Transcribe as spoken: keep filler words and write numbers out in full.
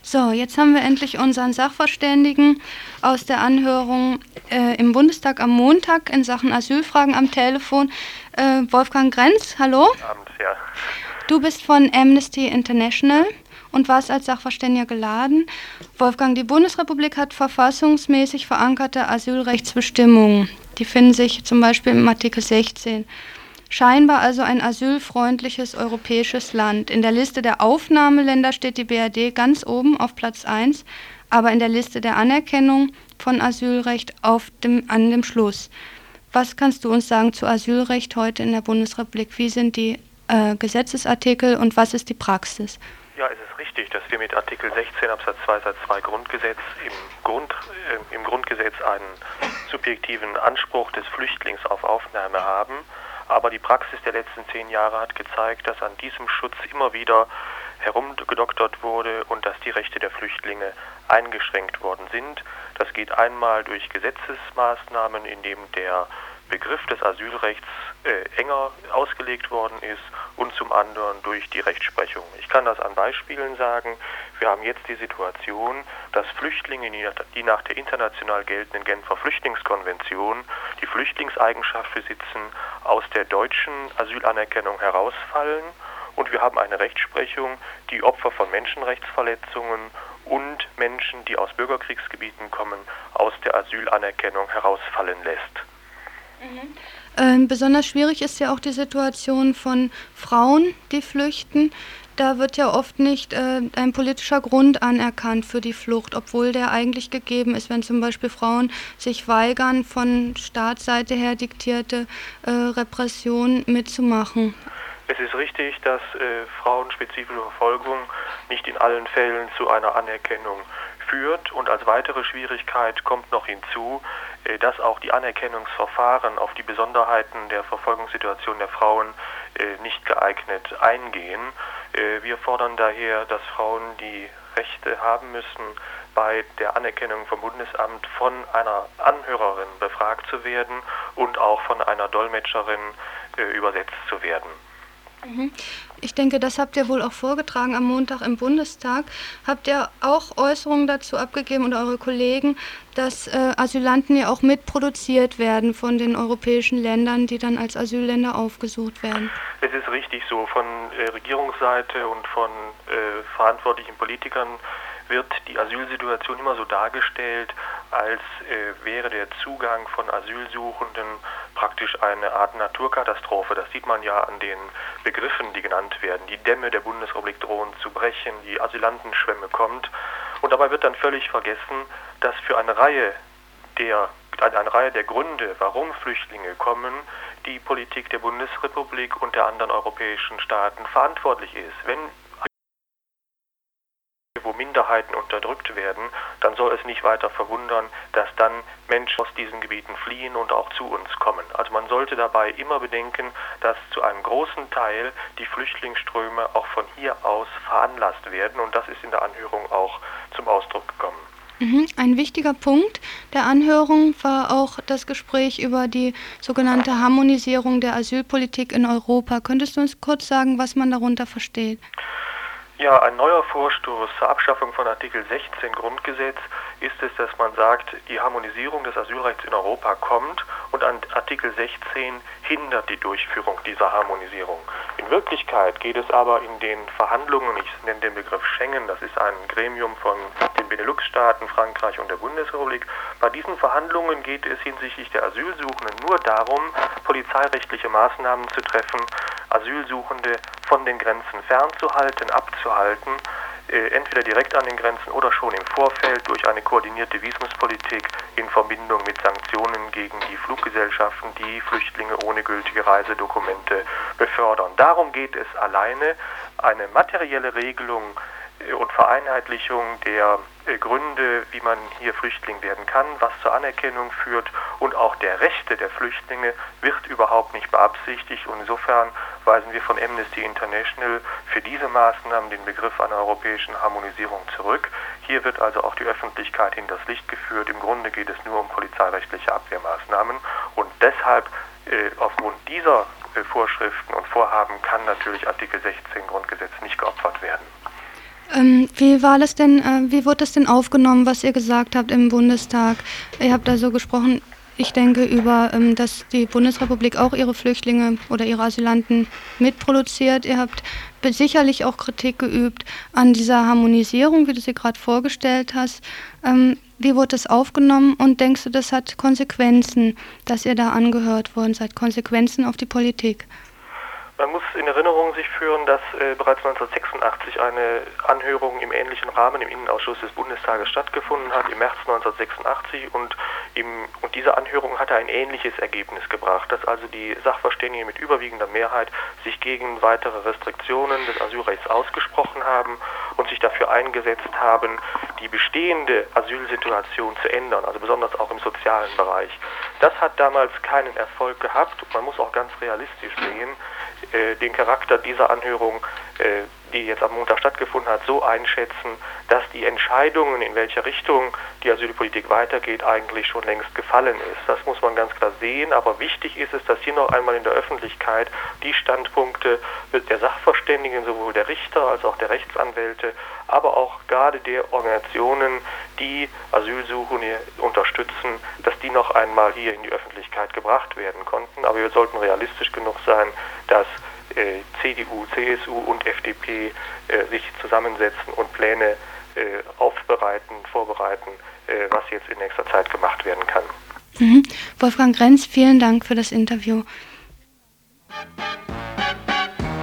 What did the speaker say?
So, jetzt haben wir endlich unseren Sachverständigen aus der Anhörung äh, im Bundestag am Montag in Sachen Asylfragen am Telefon. Äh, Wolfgang Grenz, hallo. Guten Abend, ja. Du bist von Amnesty International und warst als Sachverständiger geladen. Wolfgang, die Bundesrepublik hat verfassungsmäßig verankerte Asylrechtsbestimmungen. Die finden sich zum Beispiel im Artikel sechzehn. Scheinbar also ein asylfreundliches europäisches Land. In der Liste der Aufnahmeländer steht die B R D ganz oben auf Platz eins, aber in der Liste der Anerkennung von Asylrecht auf dem, an dem Schluss. Was kannst du uns sagen zu Asylrecht heute in der Bundesrepublik? Wie sind die äh, Gesetzesartikel und was ist die Praxis? Ja, es ist richtig, dass wir mit Artikel sechzehn Absatz zwei Satz zwei Grundgesetz im, Grund, äh, im Grundgesetz einen subjektiven Anspruch des Flüchtlings auf Aufnahme haben. Aber die Praxis der letzten zehn Jahre hat gezeigt, dass an diesem Schutz immer wieder herumgedoktert wurde und dass die Rechte der Flüchtlinge eingeschränkt worden sind. Das geht einmal durch Gesetzesmaßnahmen, indem der Begriff des Asylrechts äh, enger ausgelegt worden ist und zum anderen durch die Rechtsprechung. Ich kann das an Beispielen sagen. Wir haben jetzt die Situation, dass Flüchtlinge, die nach der international geltenden Genfer Flüchtlingskonvention die Flüchtlingseigenschaft besitzen, aus der deutschen Asylanerkennung herausfallen. Und wir haben eine Rechtsprechung, die Opfer von Menschenrechtsverletzungen und Menschen, die aus Bürgerkriegsgebieten kommen, aus der Asylanerkennung herausfallen lässt. Mhm. Ähm, besonders schwierig ist ja auch die Situation von Frauen, die flüchten. Da wird ja oft nicht äh, ein politischer Grund anerkannt für die Flucht, obwohl der eigentlich gegeben ist, wenn zum Beispiel Frauen sich weigern, von Staatsseite her diktierte äh, Repression mitzumachen. Es ist richtig, dass äh, frauenspezifische Verfolgung nicht in allen Fällen zu einer Anerkennung führt. Und als weitere Schwierigkeit kommt noch hinzu, äh, dass auch die Anerkennungsverfahren auf die Besonderheiten der Verfolgungssituation der Frauen äh, nicht geeignet eingehen. Äh, wir fordern daher, dass Frauen die Rechte haben müssen, bei der Anerkennung vom Bundesamt von einer Anhörerin befragt zu werden und auch von einer Dolmetscherin äh, übersetzt zu werden. Ich denke, das habt ihr wohl auch vorgetragen am Montag im Bundestag. Habt ihr auch Äußerungen dazu abgegeben oder eure Kollegen, dass äh, Asylanten ja auch mitproduziert werden von den europäischen Ländern, die dann als Asylländer aufgesucht werden? Es ist richtig so. Von äh, Regierungsseite und von äh, verantwortlichen Politikern wird die Asylsituation immer so dargestellt, als äh, wäre der Zugang von Asylsuchenden praktisch eine Art Naturkatastrophe. Das sieht man ja an den Begriffen, die genannt werden. Die Dämme der Bundesrepublik drohen zu brechen, die Asylantenschwemme kommt. Und dabei wird dann völlig vergessen, dass für eine Reihe der, eine Reihe der Gründe, warum Flüchtlinge kommen, die Politik der Bundesrepublik und der anderen europäischen Staaten verantwortlich ist. Wenn wo Minderheiten unterdrückt werden, dann soll es nicht weiter verwundern, dass dann Menschen aus diesen Gebieten fliehen und auch zu uns kommen. Also man sollte dabei immer bedenken, dass zu einem großen Teil die Flüchtlingsströme auch von hier aus veranlasst werden und das ist in der Anhörung auch zum Ausdruck gekommen. Mhm. Ein wichtiger Punkt der Anhörung war auch das Gespräch über die sogenannte Harmonisierung der Asylpolitik in Europa. Könntest du uns kurz sagen, was man darunter versteht? Ja, ein neuer Vorstoß zur Abschaffung von Artikel sechzehn Grundgesetz ist es, dass man sagt, die Harmonisierung des Asylrechts in Europa kommt und an Artikel sechzehn hindert die Durchführung dieser Harmonisierung. In Wirklichkeit geht es aber in den Verhandlungen, ich nenne den Begriff Schengen, das ist ein Gremium von den Benelux-Staaten, Frankreich und der Bundesrepublik. Bei diesen Verhandlungen geht es hinsichtlich der Asylsuchenden nur darum, polizeirechtliche Maßnahmen zu treffen, Asylsuchende von den Grenzen fernzuhalten, abzuhalten, äh, entweder direkt an den Grenzen oder schon im Vorfeld durch eine koordinierte Visumspolitik in Verbindung mit Sanktionen gegen die Fluggesellschaften, die Flüchtlinge ohne gültige Reisedokumente befördern. Darum geht es alleine, eine materielle Regelung und Vereinheitlichung der Gründe, wie man hier Flüchtling werden kann, was zur Anerkennung führt und auch der Rechte der Flüchtlinge wird überhaupt nicht beabsichtigt und insofern weisen wir von Amnesty International für diese Maßnahmen den Begriff einer europäischen Harmonisierung zurück. Hier wird also auch die Öffentlichkeit hinters Licht geführt. Im Grunde geht es nur um polizeirechtliche Abwehrmaßnahmen und deshalb äh, aufgrund dieser äh, Vorschriften und Vorhaben kann natürlich Artikel sechzehn Grundgesetz nicht geopfert werden. Ähm, wie war das denn, äh, wie wurde das denn aufgenommen, was ihr gesagt habt im Bundestag? Ihr habt da so gesprochen, ich denke, über, ähm, dass die Bundesrepublik auch ihre Flüchtlinge oder ihre Asylanten mitproduziert. Ihr habt be- sicherlich auch Kritik geübt an dieser Harmonisierung, wie du sie gerade vorgestellt hast. Ähm, wie wurde das aufgenommen und denkst du, das hat Konsequenzen, dass ihr da angehört worden seid? Konsequenzen auf die Politik? Man muss in Erinnerung sich führen, dass äh, bereits neunzehnhundertsechsundachtzig eine Anhörung im ähnlichen Rahmen im Innenausschuss des Bundestages stattgefunden hat, im März neunzehnhundertsechsundachtzig, und, im, und diese Anhörung hatte ein ähnliches Ergebnis gebracht, dass also die Sachverständigen mit überwiegender Mehrheit sich gegen weitere Restriktionen des Asylrechts ausgesprochen haben und sich dafür eingesetzt haben, die bestehende Asylsituation zu ändern, also besonders auch im sozialen Bereich. Das hat damals keinen Erfolg gehabt und man muss auch ganz realistisch sehen, den Charakter dieser Anhörung, die jetzt am Montag stattgefunden hat, so einschätzen, dass die Entscheidungen, in welche Richtung die Asylpolitik weitergeht, eigentlich schon längst gefallen ist. Das muss man ganz klar sehen, aber wichtig ist es, dass hier noch einmal in der Öffentlichkeit die Standpunkte der Sachverständigen, sowohl der Richter als auch der Rechtsanwälte, aber auch gerade der Organisationen, die Asylsuchende unterstützen, dass die noch einmal hier in die Öffentlichkeit gebracht werden konnten. Aber wir sollten realistisch genug sein, dass äh, C D U, C S U und F D P äh, sich zusammensetzen und Pläne äh, aufbereiten, vorbereiten, äh, was jetzt in nächster Zeit gemacht werden kann. Mhm. Wolfgang Grenz, vielen Dank für das Interview.